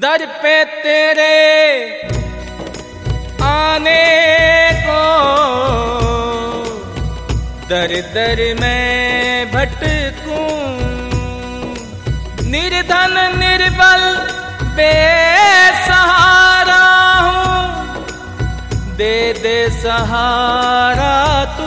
दर पे तेरे आने को दर दर मैं भटकूं, निर्धन निर्बल बेसहारा हूँ, दे दे सहारा तू।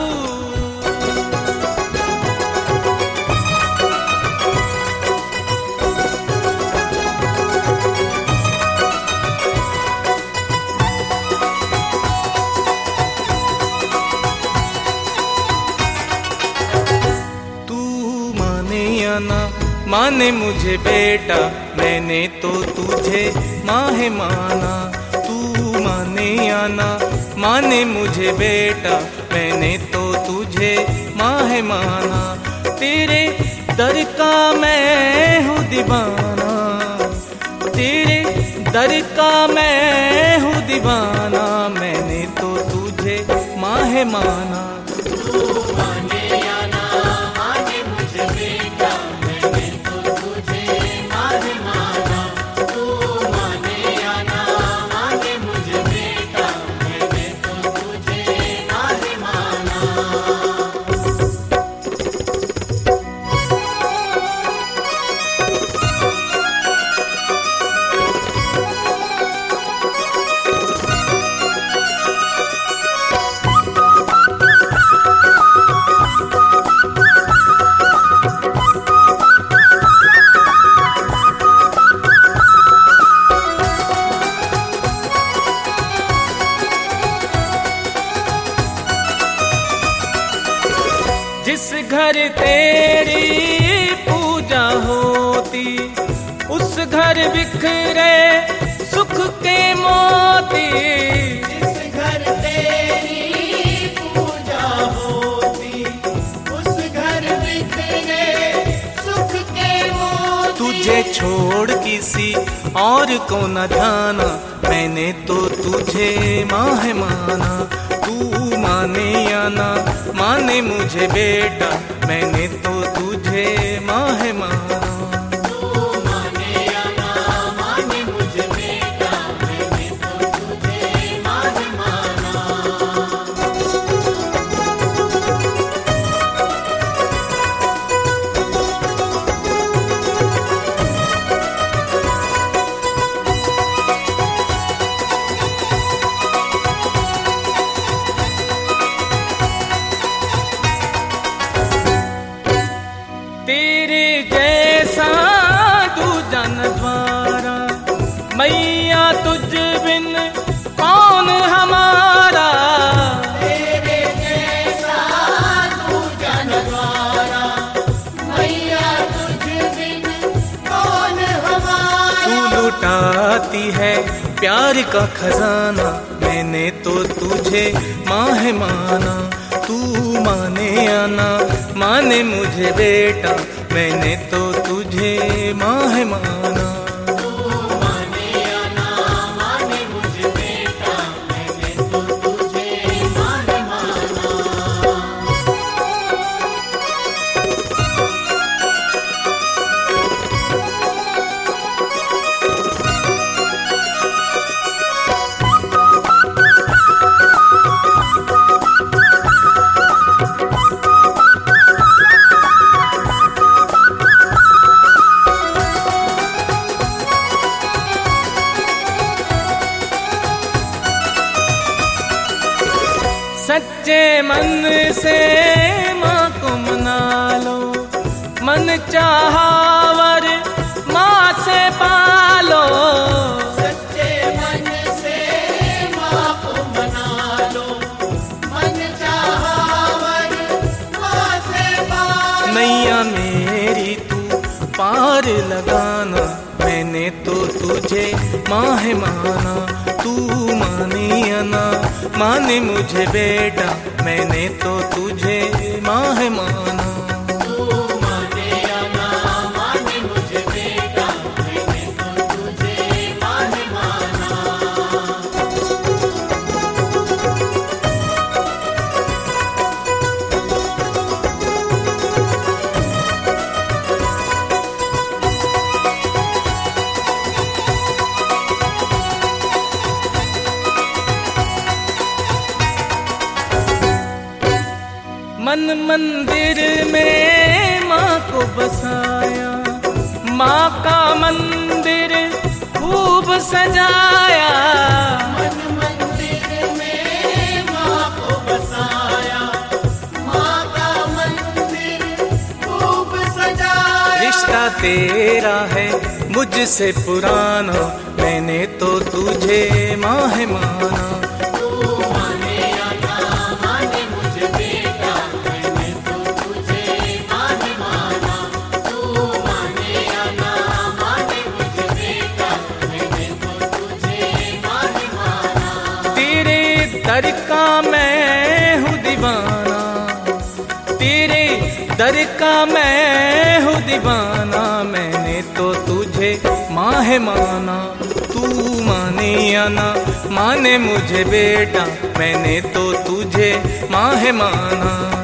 माने मुझे बेटा, मैंने तो तुझे माँ है माना। तू माने या ना माने मुझे बेटा, मैंने तो तुझे माँ है माना। तेरे दर का मैं हूँ दीवाना, तेरे दर का मैं हूँ दीवाना। मैंने तो तुझे माँ है माना। जिस घर तेरी पूजा होती, उस घर बिखरे सुख के मोती। जिस घर तेरी पूजा होती, उस घर बिखरे सुख के मोती। तुझे छोड़ किसी और को न जाना, मैंने तो तुझे माँ है माना। तू माने या ना माने मुझे बेटा, मैंने तो तुझे माँ है माना। तू माने या ना माने मुझे बेटा, मैंने तो तुझे माँ है माना। तेरे जैसा दूजा नद्वारा, मैया तुझ बिन कौन हमारा। तेरे जैसा दूजा नद्वारा, मैया तुझ बिन कौन हमारा। तू लुटाती है प्यार का खजाना, मैंने तो तुझे माँ है माना। तू माने या ना माने मुझे बेटा, मैंने तो तुझे माँ है माना। तू माने या ना माने मुझे बेटा, मैंने तो तुझे माँ है माना। सच्चे मन से माँ को मना लो, मन चाहावर माँ से पालो। सच्चे मन से माँ को मना लो, मन चाहावर माँ से पालो। नैया मेरी तू पार लगाना, मैंने तो तुझे माँ है माना। तू माने या ना माने मुझे बेटा, मैंने तो तुझे माँ है माना। तू माने या ना माने मुझे बेटा, मैंने तो तुझे माँ है माना। मन मंदिर में माँ को बसाया, माँ का मंदिर खूब सजाया। मन मंदिर में माँ को बसाया, माँ का मंदिर खूब सजाया। रिश्ता तेरा है मुझसे पुराना, मैंने तो तुझे माँ है माना। दर का मैं हूँ दीवाना, तेरे दर का मैं हूँ दीवाना। मैंने तो तुझे माँ है माना, तू माने या ना माने मुझे बेटा, मैंने तो तुझे माँ है माना।